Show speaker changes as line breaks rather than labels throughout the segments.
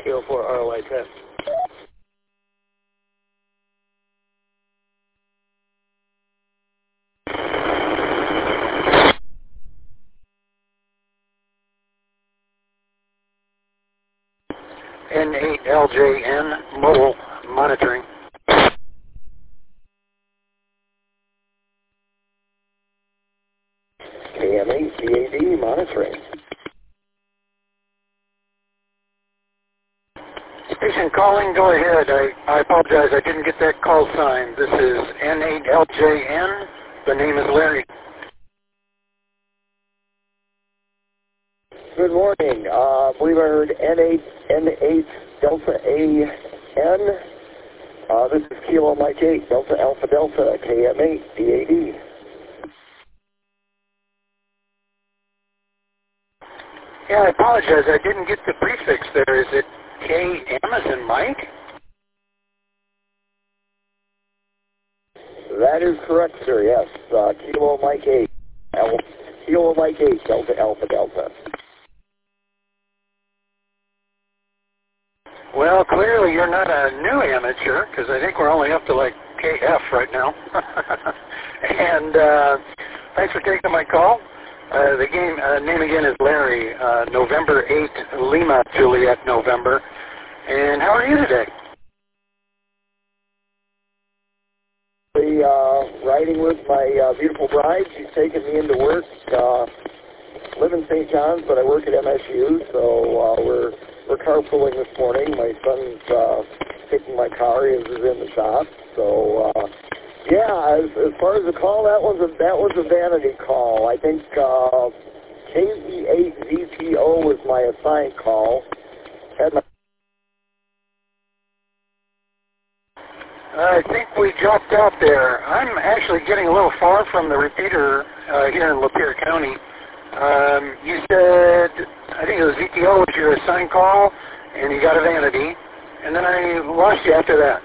Kilo 4 ROI 10.
N8LJN mobile monitoring.
KM8 BAD monitoring.
Station calling, go ahead. I apologize, I didn't get that call sign. This is N8LJN. The name is Larry.
Good morning. I believe I heard N8 Delta AN. This is Kilo Mike 8 Delta Alpha Delta KM8 BAD.
Yeah, I apologize, I didn't get the prefix there. Is it KM as in Mike?
That is correct, sir, yes. Kilo Mike 8. Kilo Mike 8 Delta Alpha Delta.
Well, clearly you're not a new amateur, because I think we're only up to like KF right now. And thanks for taking my call. The name again is Larry, November 8, Lima, Juliet, November. And how are you today?
Riding with my beautiful bride. She's taking me into work. Live in St. John's, but I work at MSU, so we're carpooling this morning. My son's taking my car. His is in the shop. So, yeah, as far as the call, that was a vanity call. I think KV8VPO was my assigned call. Had my
I think we dropped out there. I'm actually getting a little far from the repeater here in Lapeer County. You said, I think it was VTO was your assigned call, and you got a vanity, and then I lost you after that.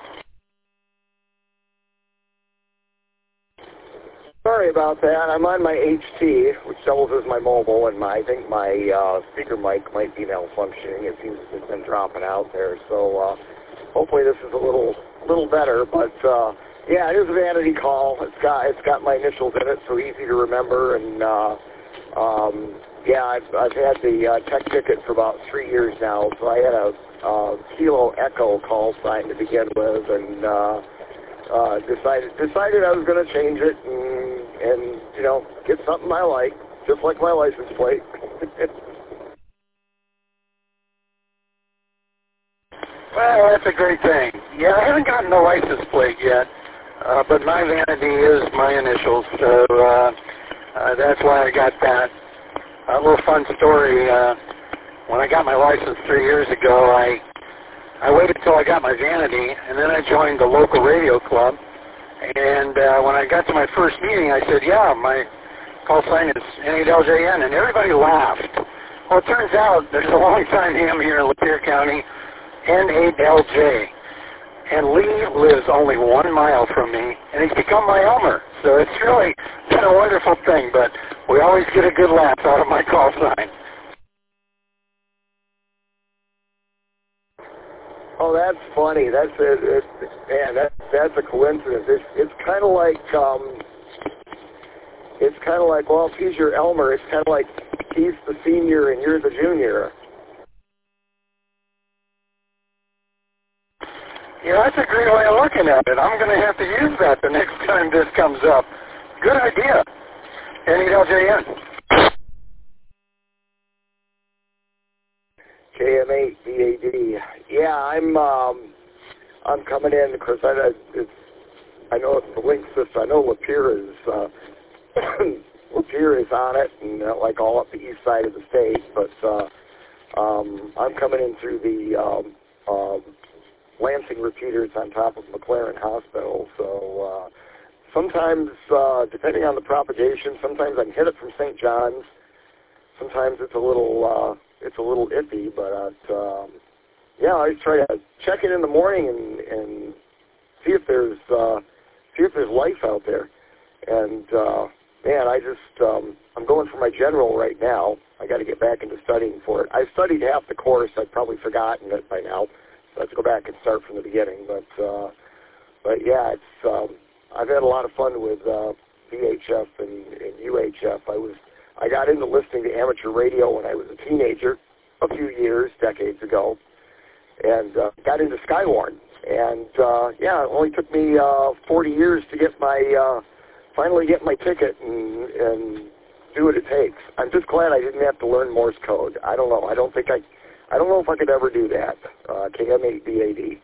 Sorry about that. I'm on my HT, which doubles as my mobile, and I think my speaker mic might be malfunctioning. It seems it's been dropping out there, so hopefully this is a little better. But yeah, it is a vanity call. It's got my initials in it, so easy to remember. And yeah, I've had the tech ticket for about 3 years now, so I had a Kilo Echo call sign to begin with, and decided I was going to change it and you know, get something I like, just like my license plate.
Well, that's a great thing. Yeah, I haven't gotten the license plate yet, but my vanity is my initials, so that's why I got that. A little fun story. When I got my license 3 years ago, I waited until I got my vanity, and then I joined the local radio club. And when I got to my first meeting, I said, yeah, my call sign is N8LJN, and everybody laughed. Well, it turns out there's a long-time ham here in Lapeer County, N8LJ. And Lee lives only 1 mile from me, and he's become my Elmer. So it's really been a wonderful thing, but we always get a good laugh out of my call sign.
Oh, that's funny. That's a coincidence. It's kind of like well, if he's your Elmer, it's kind of like he's the senior and you're the junior.
Yeah, that's a great way of looking at it. I'm going to have to use that the next time this comes up. Good idea. N8LJN.
KM8 BAD. Yeah, I'm coming in because I know it's the link system. I know Lapeer is on it, and like all up the east side of the state. But I'm coming in through the Lansing repeaters on top of McLaren Hospital. So sometimes, depending on the propagation, sometimes I can hit it from St. John's. Sometimes it's a little iffy, but yeah, I try to check it in the morning and see if there's life out there. And man, I'm going for my general right now. I got to get back into studying for it. I studied half the course. I've probably forgotten it by now. So I have to go back and start from the beginning. But yeah, I've had a lot of fun with VHF and UHF. I got into listening to amateur radio when I was a teenager, a few years, decades ago, and got into Skywarn. And yeah, it only took me 40 years to get finally get my ticket and do what it takes. I'm just glad I didn't have to learn Morse code. I don't know. I don't know if I could ever do that. KM8DAD.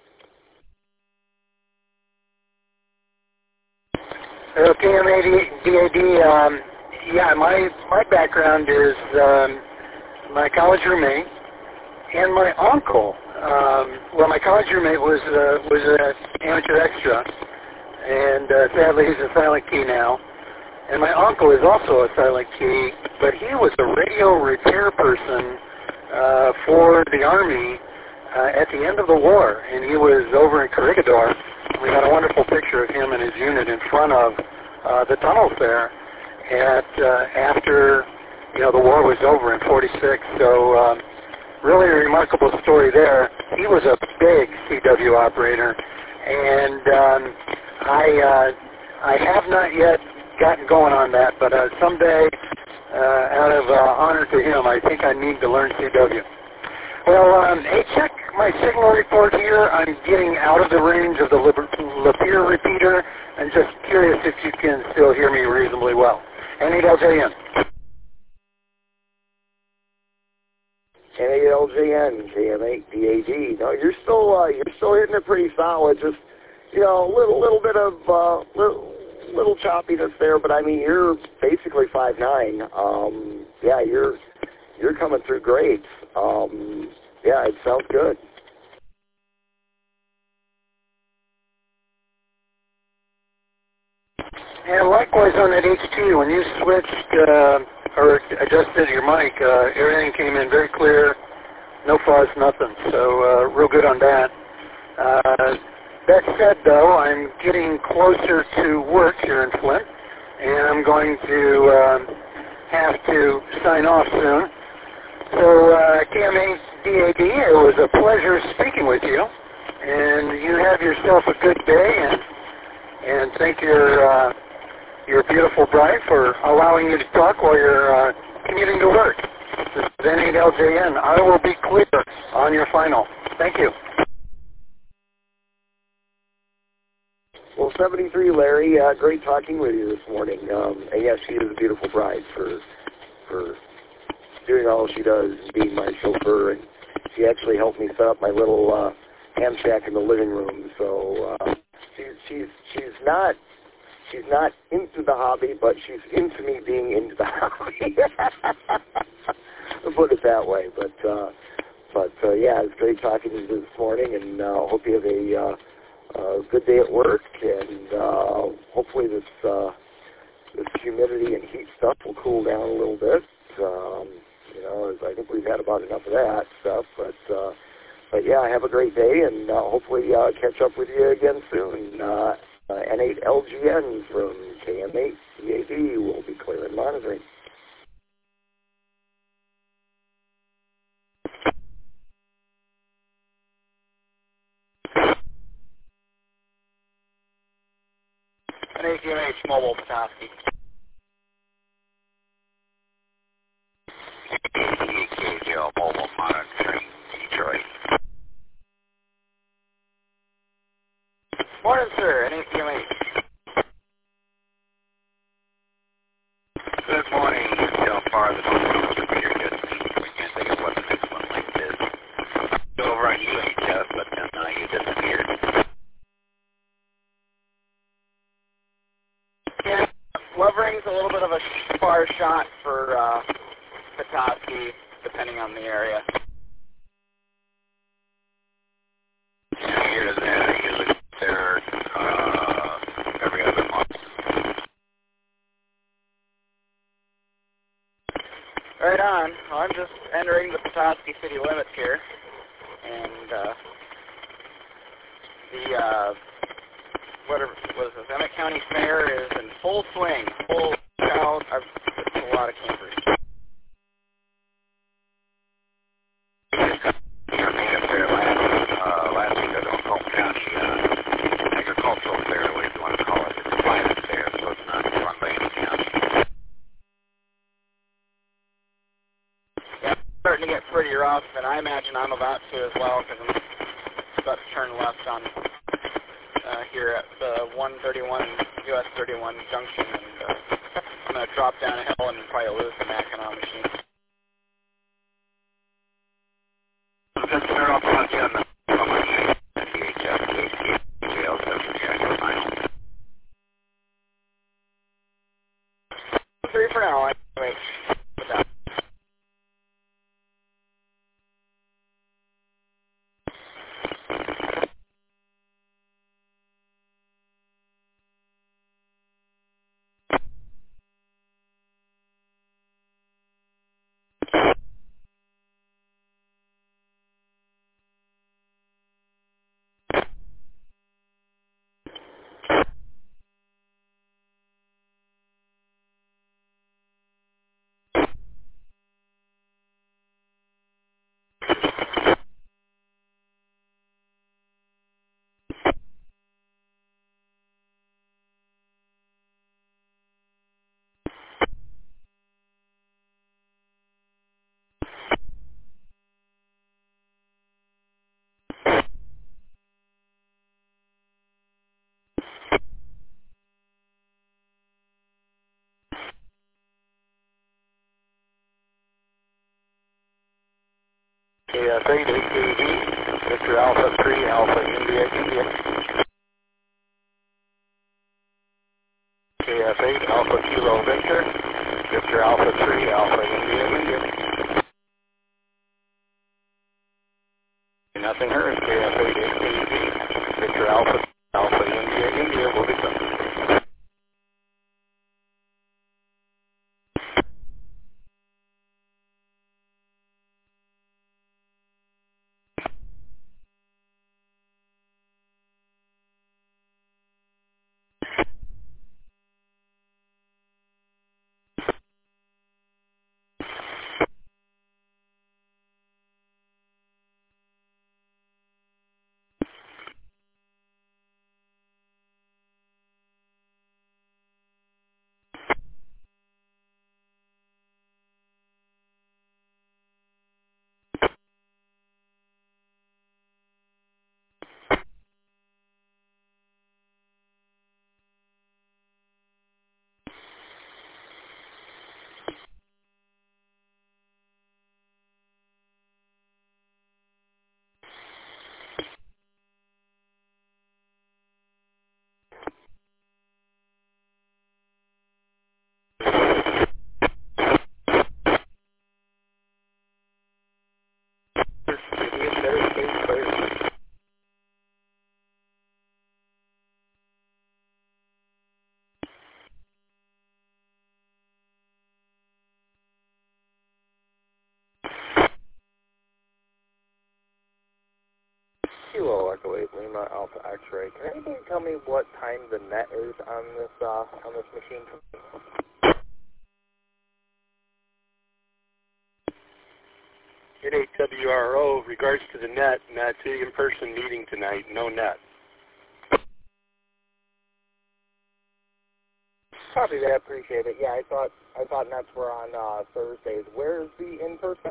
KM8DAD. Yeah, my background is my college roommate and my uncle. Well, my college roommate was an amateur extra, and sadly he's a silent key now. And my uncle is also a silent key, but he was a radio repair person for the Army at the end of the war, and he was over in Corregidor. We got a wonderful picture of him and his unit in front of the tunnels there after the war was over in '46. So really a remarkable story there. He was a big CW operator, and I have not yet gotten going on that, but someday, out of honor to him, I think I need to learn CW. Well, hey, check my signal report here. I'm getting out of the range of the Lapeer repeater. I'm just curious if you can still hear me reasonably well. N8LJN.
N8LJN, KM8DAD. No, you're still hitting it pretty solid. Just a little bit of little choppiness there, but I mean you're basically 5'9". Yeah, you're coming through great. Yeah, it sounds good.
And likewise on that HT, when you switched or adjusted your mic, everything came in very clear, no fuzz, nothing. So real good on that. That said, though, I'm getting closer to work here in Flint, and I'm going to have to sign off soon. So, KM8DAD, it was a pleasure speaking with you, and you have yourself a good day, and thank your beautiful bride for allowing you to talk while you're commuting to work. This is N8LJN. I will be clear on your final. Thank you.
Well, 73, Larry, great talking with you this morning. And yes, she is a beautiful bride for doing all she does, being my chauffeur, and she actually helped me set up my little ham shack in the living room. So she's not into the hobby, but she's into me being into the hobby. I'll put it that way. But yeah, it's great talking to you this morning, and hope you have a good day at work, and hopefully this humidity and heat stuff will cool down a little bit. I think we've had about enough of that stuff, but yeah, have a great day, and hopefully catch up with you again soon. N8LGN from KM8DAD will be clear and monitoring.
N8DMH Mobile Petoskey. KZO Mobile Monitoring, Detroit. Morning, sir. N8DMH. Good morning. So far, the computer just we can't think of what the next one like is. Over on UHF, but then you disappeared. Yeah, Lovering's a little bit of a far shot for Petoskey, depending on the area. Yeah, here to there, usually there every other month. Right on. Well, I'm just entering the Petoskey city limits here, and what is this? Emmett County Fair is in full swing, full show.
called. I've a lot of campers.
Last week I was on Fulton County agricultural fair, whatever you want to call it. It's a private fair, so it's not run by any county.
Yeah, it's starting to get pretty rough, and I imagine I'm about to as well, because I'm about to turn left on here at the 131 US 31 junction, and I'm going to drop down a hill and probably lose the Mackinac machine.
Just start off on the THF, jail, so your final.
3 for now. Anyway, with that.
KF8 AKV, Victor Alpha 3, Alpha India, India. KF8 Alpha Kilo Victor, Victor Alpha 3, Alpha India, India. Nothing heard, KF8 AKV, Victor Alpha, Alpha India, India will be done.
Kilo Echo 8 Lima Alpha X-Ray. Can anybody tell me what time the net is on this machine?
At 8 WRO, regards to the net, that's the in-person meeting tonight, no net.
Copy that, appreciate it. Yeah, I thought nets were on Thursdays. Where's the in-person?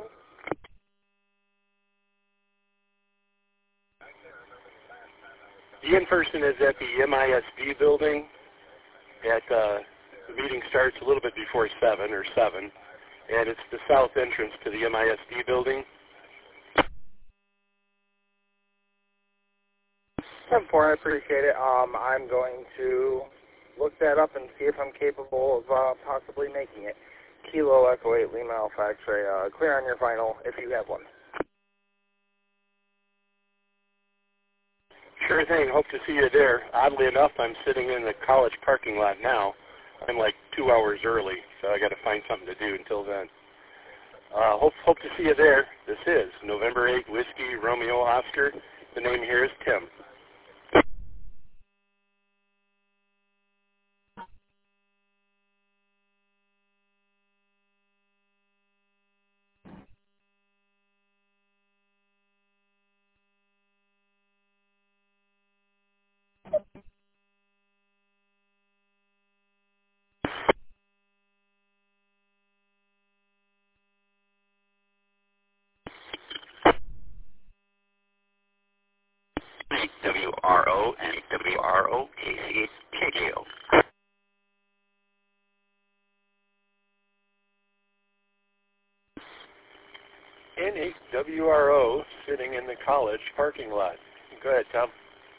The in-person is at the MISD building. The meeting starts a little bit before 7, and it's the south entrance to the MISD building.
10-4, I appreciate it. I'm going to look that up and see if I'm capable of possibly making it. Kilo Echo 8 Lima Alpha X-Ray, clear on your final if you have one.
Sure thing. Hope to see you there. Oddly enough, I'm sitting in the college parking lot now. I'm like 2 hours early, so I got to find something to do until then. Hope to see you there. This is November 8 Whiskey Romeo Oscar. The name here is Tim.
NHWRO-KCHKKO.
NHWRO sitting in the college parking lot. Go ahead, Tom.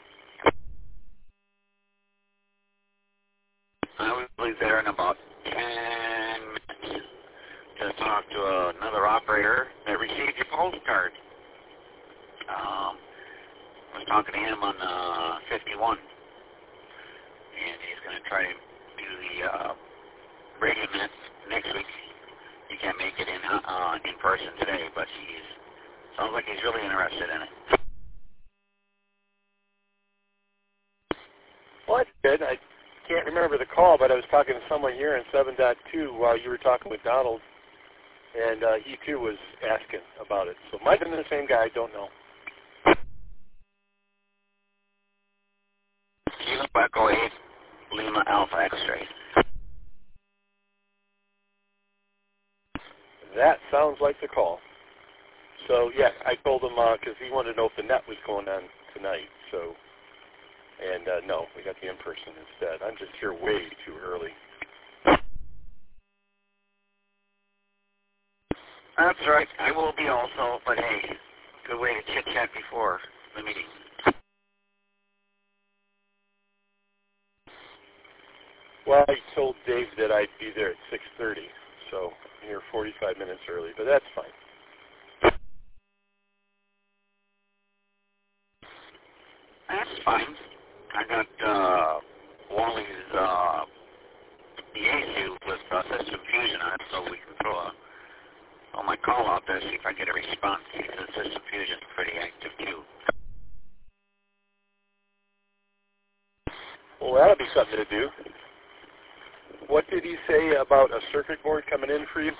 I will be there in about 10 minutes to talk to another operator that received your postcard. I was talking to him on 51, and he's going to try to do the radio next week. He can't make it in person today, but sounds like he's really interested in it.
Well, that's good. I can't remember the call, but I was talking to someone here in 7.2 while you were talking with Donald, and he too was asking about it. So it might have been the same guy. I don't know.
Kilo Echo 8, Lima Alpha X-ray.
That sounds like the call. So, yeah, I told him because he wanted to know if the net was going on tonight. So, and no, we got the in-person instead. I'm just here way too early.
That's right. I will be also, but hey, good way to chit-chat before the meeting.
Well, I told Dave that I'd be there at 6:30, so I'm here 45 minutes early, but that's fine.
That's fine. I got Wally's EA suit with System Fusion on it, so we can throw my call out there, see if I get a response. He says System Fusion's pretty active too.
Well, that'll be something to do. What did he say about a circuit board coming in for you?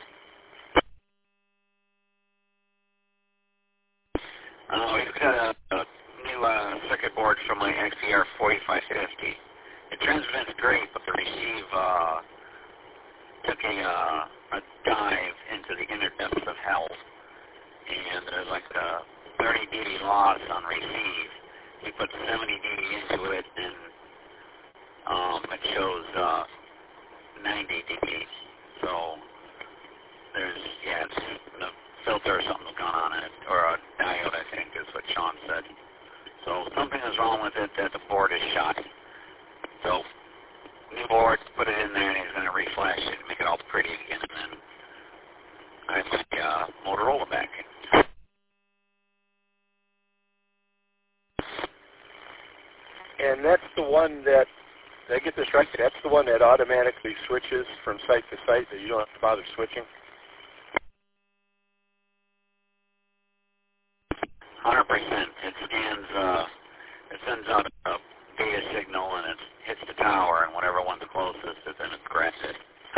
He's got a new circuit board for my XER 4550. The transmit's great, but the receive took a dive into the inner depths of hell, and there's like a 30 dB loss on receive. We put 70 dB into it, and it shows 90 dB. So there's, it's a filter or something's gone on in it, or a diode, I think, is what Sean said. So something is wrong with it, that the board is shot. So new board, put it in there, and he's going to reflash it and make it all pretty again, and then I have my Motorola back.
And that's the one that, did I get this right? That's the one that automatically switches from site to site, that you don't have to bother switching?
100%. It scans, it sends out a data signal, and it hits the tower, and whatever one's closest, then it grabs it.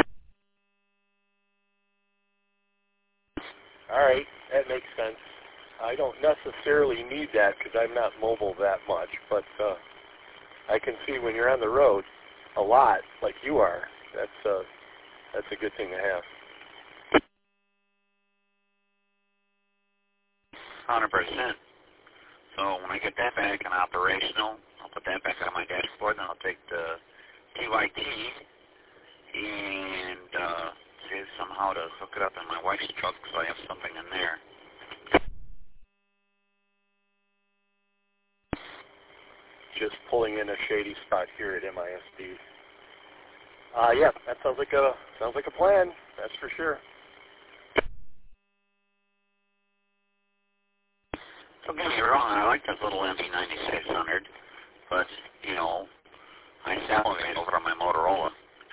All right, that makes sense. I don't necessarily need that because I'm not mobile that much, but I can see when you're on the road a lot, like you are, that's a good thing to have.
100%. So when I get that back and operational, I'll put that back on my dashboard, and I'll take the TYT and see somehow to hook it up in my wife's truck, so I have something in there.
Just pulling in a shady spot here at MISD. Yeah, that sounds like a plan. That's for sure.
Don't get me wrong, I like this little MB9600, but I salivate over on my Motorola.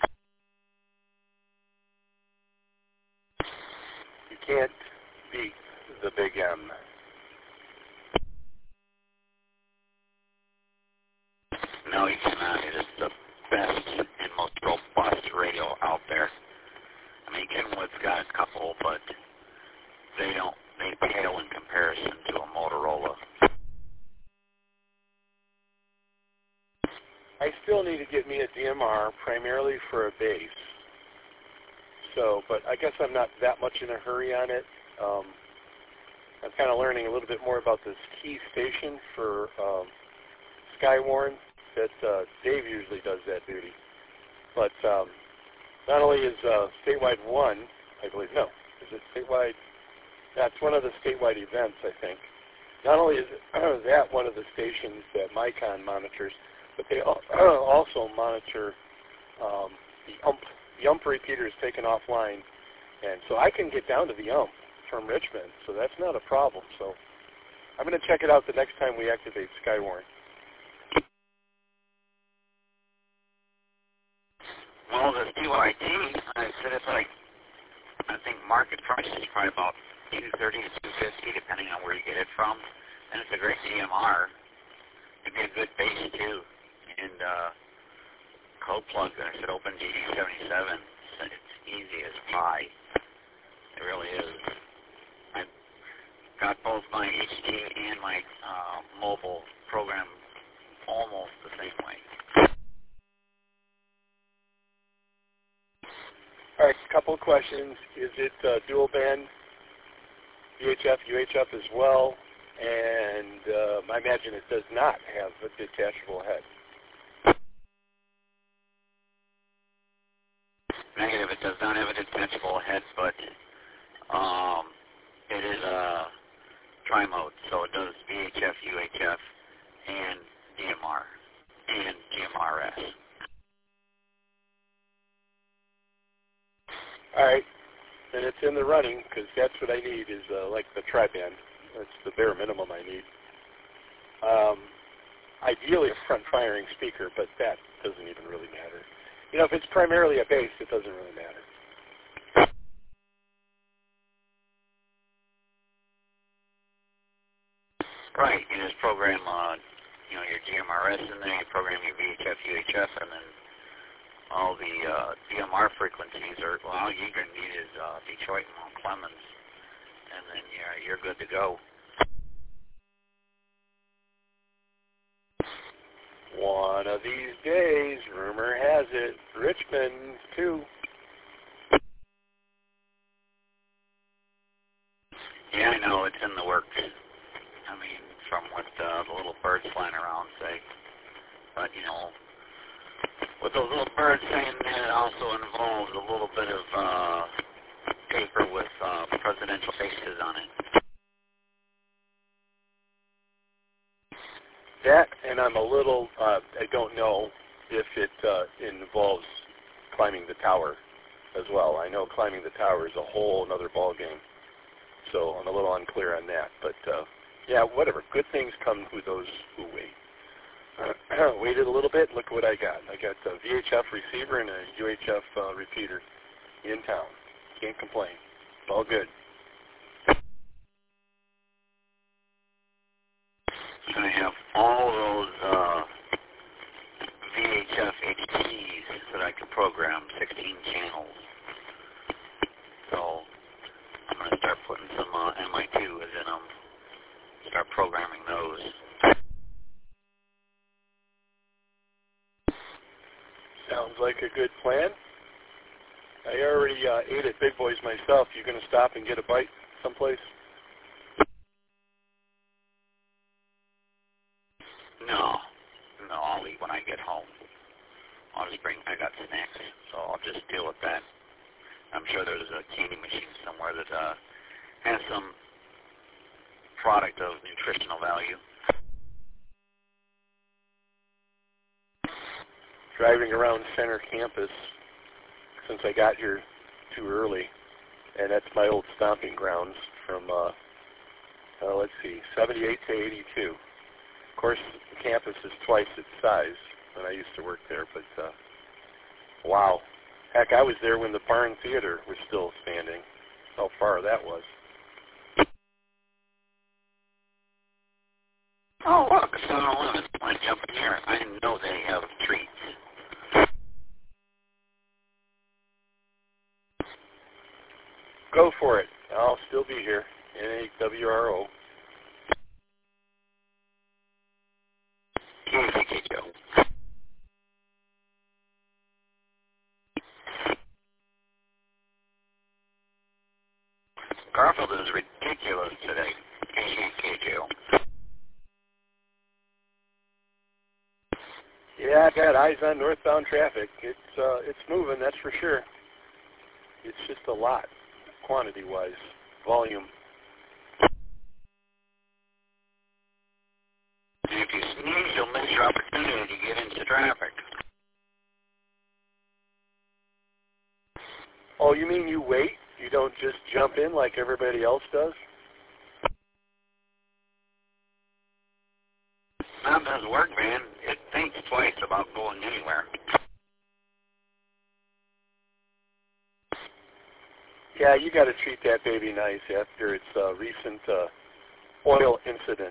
You can't beat the big M.
No, you cannot. It is the best and most robust radio out there. I mean, Kenwood's got a couple, but they pale in comparison to a Motorola.
I still need to get me a DMR, primarily for a base. So, but I guess I'm not that much in a hurry on it. I'm kind of learning a little bit more about this key station for Skywarn. That Dave usually does that duty. But not only is statewide one, I believe, no, is it statewide? That's one of the statewide events, I think. Not only is that one of the stations that MyCon monitors, but they also monitor the UMP. The UMP repeater is taken offline, and so I can get down to the UMP from Richmond, so that's not a problem. So I'm going to check it out the next time we activate Skywarn.
Well, the CYT, I said it's like, I think market price is probably about $230 to $250, depending on where you get it from. And it's a great DMR. It'd be a good base, too. And code plug, I said OpenDD77. It's easy as pie. It really is. I got both my HD and my mobile program almost the same way.
All right, a couple of questions. Is it dual band VHF, UHF as well? And I imagine it does not have a detachable head.
Negative, it does not have a detachable head, but it is a tri-mode, so it does VHF, UHF, and DMR, and GMRS.
All right, then it's in the running, because that's what I need is like the tri-band. That's the bare minimum I need. Ideally a front-firing speaker, but that doesn't even really matter. You know, if it's primarily a bass, it doesn't really matter.
Right, you just program, your GMRS in there, you program your VHF, UHF, and then all the DMR frequencies are, well, all you're going to need is Detroit and Mount Clemens, and then you're good to go.
One of these days, rumor has it, Richmond, too.
Yeah, I know, it's in the works. I mean, from what the little birds flying around say. But, with those little birds saying that, it also involves a little bit of paper with presidential faces on it.
That, and I'm a little, I don't know if it involves climbing the tower as well. I know climbing the tower is a whole other ballgame, so I'm a little unclear on that. But, yeah, whatever. Good things come to those who wait. Waited a little bit, look what I got. I got a VHF receiver and a UHF repeater in town. Can't complain. All good.
So I have all those VHF HTs that I can program, 16 channels. So I'm going to start putting some MI2s in them, start programming those.
Sounds like a good plan. I already ate at Big Boys myself. You going to stop and get a bite someplace?
No, I'll eat when I get home. I got snacks, so I'll just deal with that. I'm sure there's a candy machine somewhere that has some product of nutritional value.
Driving around center campus since I got here too early, and that's my old stomping grounds from, let's see, 78 to 82. Of course, the campus is twice its size when I used to work there, but wow. Heck, I was there when the Barn Theater was still standing. How far that was.
Oh, look, 7-Eleven. I jump in here. I know they have treats.
Go for it. I'll still be here. NAWRO.
KZKO. Garfield is ridiculous today. KZKO.
Yeah, I got eyes on northbound traffic. It's moving, that's for sure. It's just a lot, quantity-wise, volume.
And if you sneeze, you'll miss your opportunity to get into traffic.
Oh, you mean you wait? You don't just jump in like everybody else does?
That doesn't work, man. It thinks twice about going anywhere.
Yeah, you got to treat that baby nice after its recent oil incident.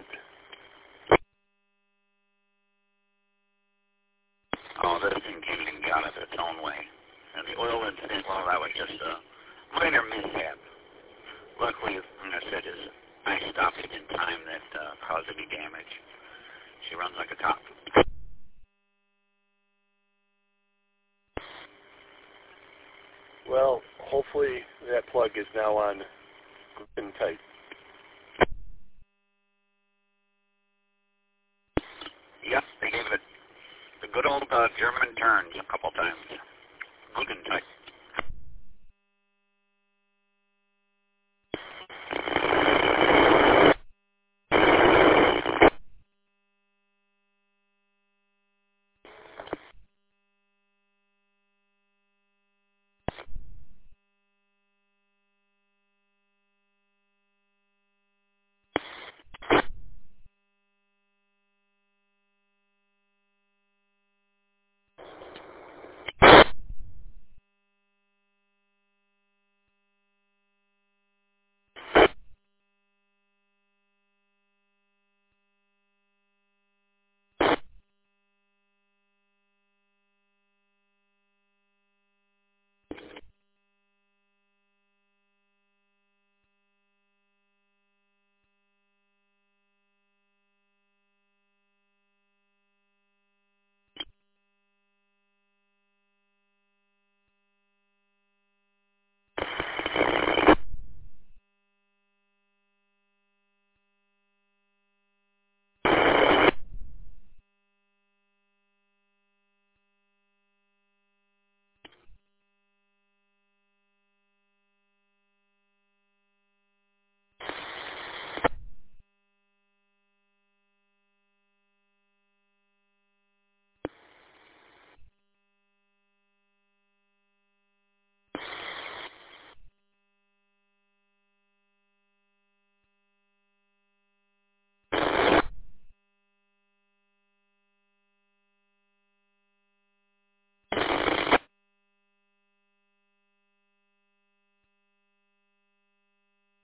Oh, this thing came and got it its own way. And the oil incident, well, that was just a minor mishap. Luckily, like I said, I stopped it in time that caused any damage. She runs like a top.
Well, hopefully that plug is now on good and tight.
Yep, they gave it the good old German turns a couple times. Good and tight.